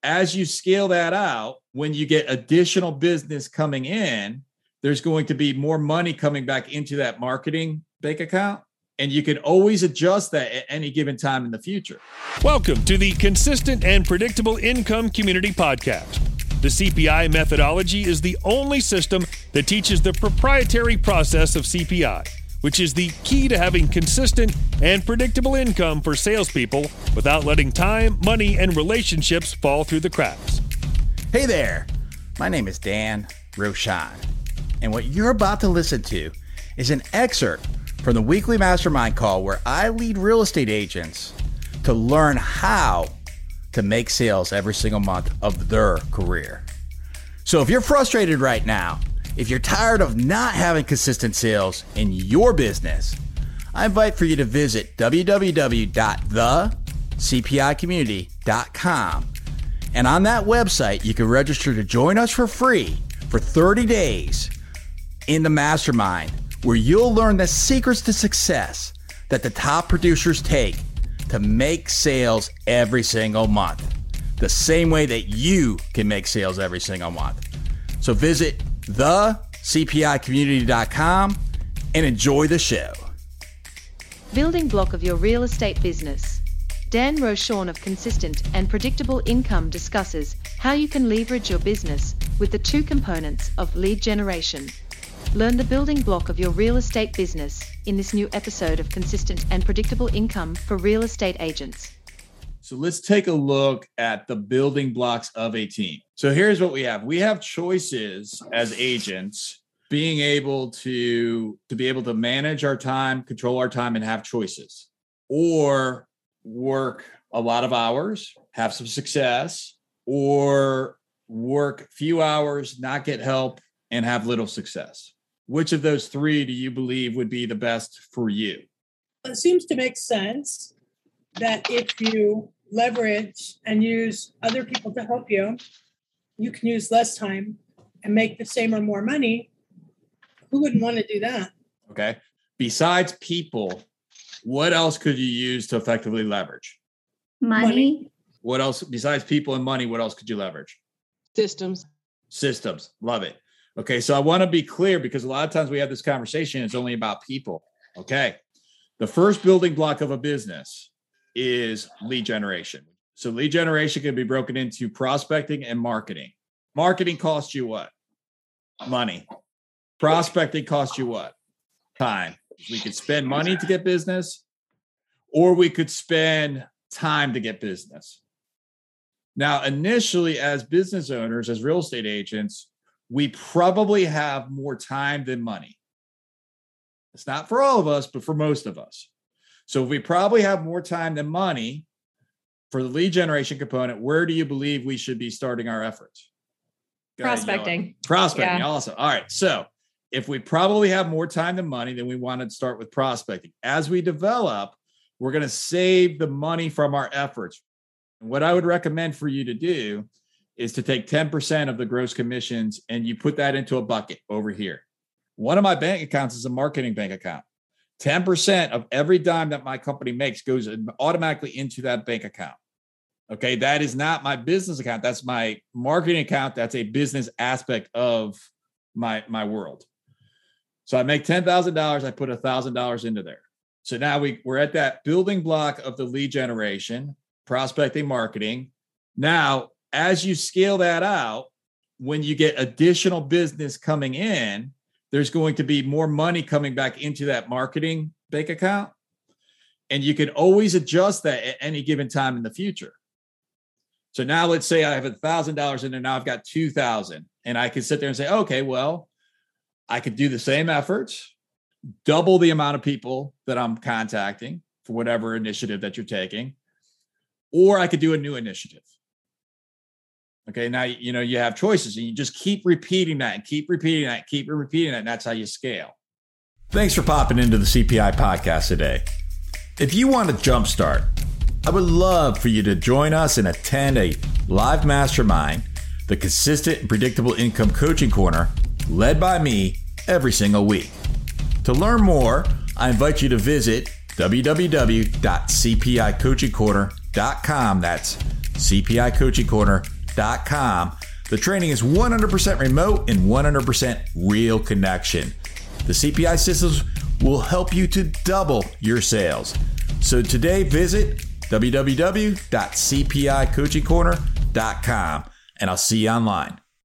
as you scale that out, when you get additional business coming in, there's going to be more money coming back into that marketing bank account. And you can always adjust that at any given time in the future. Welcome to the Consistent and Predictable Income Community Podcast. The CPI methodology is the only system that teaches the proprietary process of CPI, which is the key to having consistent and predictable income for salespeople without letting time, money, and relationships fall through the cracks. Hey there, my name is Dan Rochon, and what you're about to listen to is an excerpt from the weekly mastermind call where I lead real estate agents to learn how to make sales every single month of their career. So if you're frustrated right now, if you're tired of not having consistent sales in your business, I invite for you to visit www.thecpicommunity.com. And on that website, you can register to join us for free for 30 days in the mastermind, where you'll learn the secrets to success that the top producers take to make sales every single month, the same way that you can make sales every single month. So visit thecpicommunity.com and enjoy the show. Building block of your real estate business. Dan Rochon of Consistent and Predictable Income discusses how you can leverage your business with the two components of lead generation. Learn the building block of your real estate business in this new episode of Consistent and Predictable Income for Real Estate Agents. So let's take a look at the building blocks of a team. So here's what we have. We have choices as agents, being able to be able to manage our time, control our time, and have choices, or work a lot of hours, have some success, or work few hours, not get help, and have little success. Which of those three do you believe would be the best for you? It seems to make sense that if you leverage and use other people to help you, you can use less time and make the same or more money. Who wouldn't want to do that? Okay. Besides people, what else could you use to effectively leverage? Money. What else besides people and money? What else could you leverage? Systems. Love it. Okay. So I want to be clear, because a lot of times we have this conversation, it's only about people. Okay. The first building block of a business is lead generation. So lead generation can be broken into prospecting and marketing. Marketing costs you what? Money. Prospecting costs you what? Time. We could spend money to get business, or we could spend time to get business. Now, initially, as business owners, as real estate agents, we probably have more time than money. It's not for all of us, but for most of us. So we probably have more time than money for the lead generation component. Where do you believe we should be starting our efforts? Prospecting. Prospecting. Yeah. Awesome. All right. So if we probably have more time than money, then we want to start with prospecting. As we develop, we're going to save the money from our efforts. And what I would recommend for you to do is to take 10% of the gross commissions and you put that into a bucket over here. One of my bank accounts is a marketing bank account. 10% of every dime that my company makes goes automatically into that bank account. Okay. That is not my business account. That's my marketing account. That's a business aspect of my world. So I make $10,000. I put $1,000 into there. So now we're at that building block of the lead generation, prospecting, marketing. Now, as you scale that out, when you get additional business coming in, there's going to be more money coming back into that marketing bank account. And you can always adjust that at any given time in the future. So now let's say I have $1,000 in there. Now I've got 2,000, and I can sit there and say, okay, well, I could do the same efforts, double the amount of people that I'm contacting for whatever initiative that you're taking, or I could do a new initiative. Okay. Now, you have choices, and you just keep repeating that and keep repeating that, keep repeating that. And that's how you scale. Thanks for popping into the CPI podcast today. If you want to jumpstart, I would love for you to join us and attend a live mastermind, the Consistent and Predictable Income Coaching Corner, led by me every single week. To learn more, I invite you to visit www.cpiccoachingcorner.com. That's cpicoachingcorner.com. The training is 100% remote and 100% real connection. The CPI systems will help you to double your sales. So today, visit www.cpicoachingcorner.com, and I'll see you online.